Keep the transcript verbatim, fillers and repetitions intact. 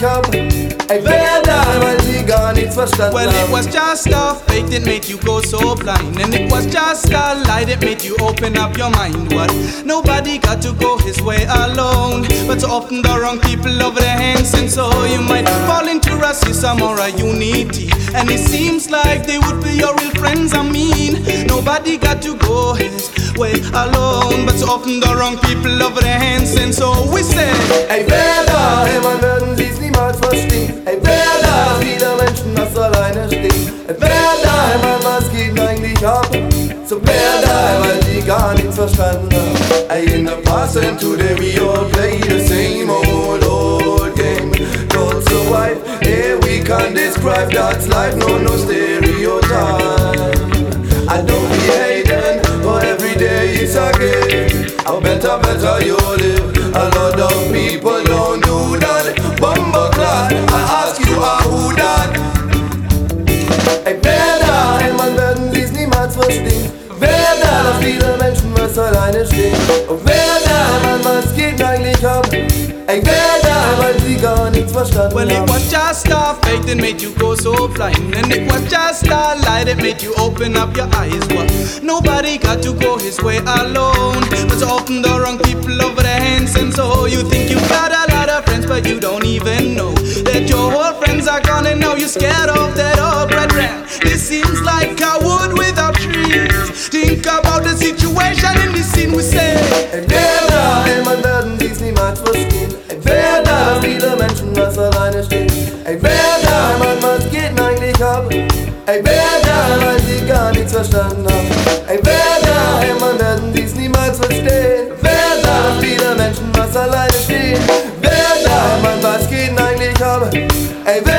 haben? Ey, wer da, weil sie gar nichts verstanden Well, haben? it was just a fate that made you go so blind, and it was just a lie that made you open up your mind. What? Nobody got to go his way alone, but so often the wrong people over their hands, and so you might fall into racism or a unity, and it seems like they would be your real friends. I mean, nobody got to go his way alone, but so often the wrong people over their hands, and so we say, ey, wer da, ey, man werden sie's niemals verstehen. Ey, wer da, viele Menschen, das alleine stehen. Ey, wer da, ey, man, was geht eigentlich ab? So wer da, weil sie gar nichts verstanden haben. Ey, in the past and today we all play the same old, old game called survive. Yeah, we can't describe that's life, no, no stereotype. I don't be hating, but every day is a game. How better, better you live. A lot of people don't do that. Bumbleclad, I ask you, ah, who that? Ey, wer da, ey, man werden sie's niemals verstehen. Wer da, dass viele Menschen was alleine stehen. Und wer da, man, was geht eigentlich ab? Ey, wer da, weil sie gar nichts verstanden well, it haben. was just a fate that made you go so blind, and it was just a lie that made you open up your eyes. Well, nobody got to go his way alone, but so often the wrong people over their hands, and so you think you got a lot of friends, but you don't even know that your whole friends are gone, and now you're scared of that old brethren. This seems like a wood without trees. Think about the situation in this scene, we say, Ey, wer da, ey, man werden sie's niemals verstehen. Ey, wer da, viele Menschen was alleine stehen. Ey, wer da, Mann, was geht denn eigentlich ab? Ey, wer da, weil sie gar nichts verstanden haben. Ey, wer da, ey, man werden sie's niemals verstehen. Wer da, viele Menschen was alleine stehen. Wer da, Mann, was geht denn eigentlich ab? Ey, wer